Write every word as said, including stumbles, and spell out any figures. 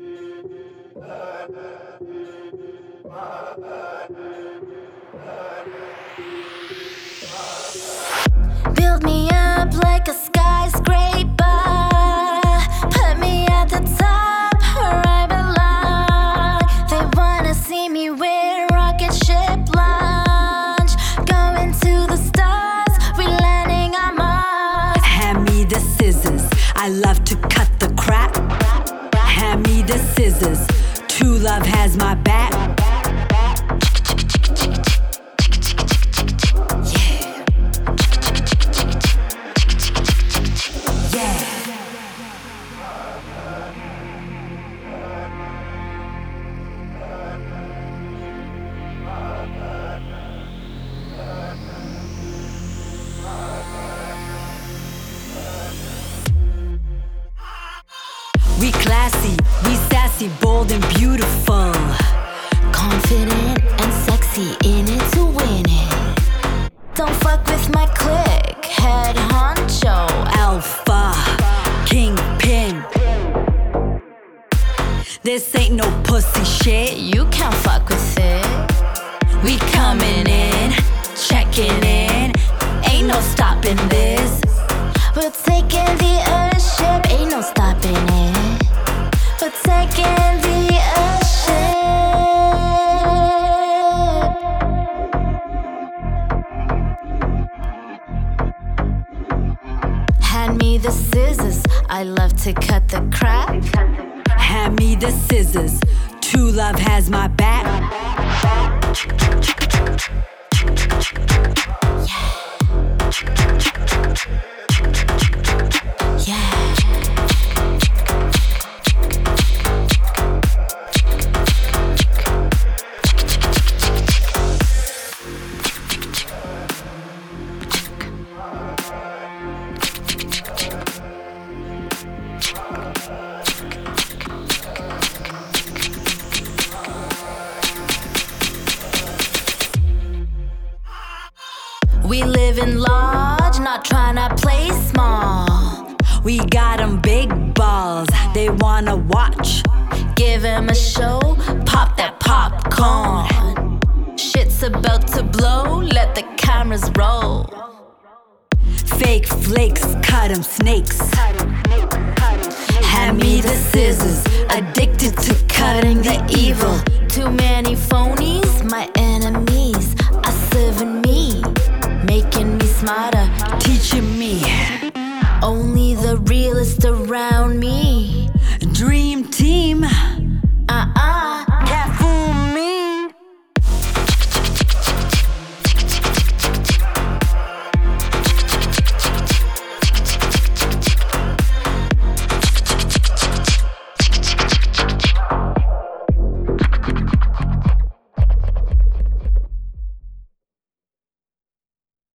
Build me up like a skyscraper. Put me at the top where I belong. They wanna see me with rocket ship launch. Going to the stars, we landing on Mars. Hand me the scissors, I love to cut the crap. Hand me the scissors, true love has my back. We classy, we sassy, bold and beautiful. Confident and sexy, in it to win it. Don't fuck with my clique, head honcho. Alpha, kingpin. This ain't no pussy shit. You can't fuck with it. We coming in, checking in. Ain't no stopping this. We're taking the earthship, ain't no stopping it. We're taking the earthship. Hand me the scissors, I love to cut the crap. Hand me the scissors, true love has my back. We live in large, not tryna play small. We got them big balls, they wanna watch. Give 'em a show, pop that popcorn. Shit's about to blow, let the cameras roll. Fake flakes, cut 'em snakes. Hand me the scissors, addicted to cutting the evil. Too many phonies, my enemies are serving me, making me smarter, teaching me. Only the realest around me.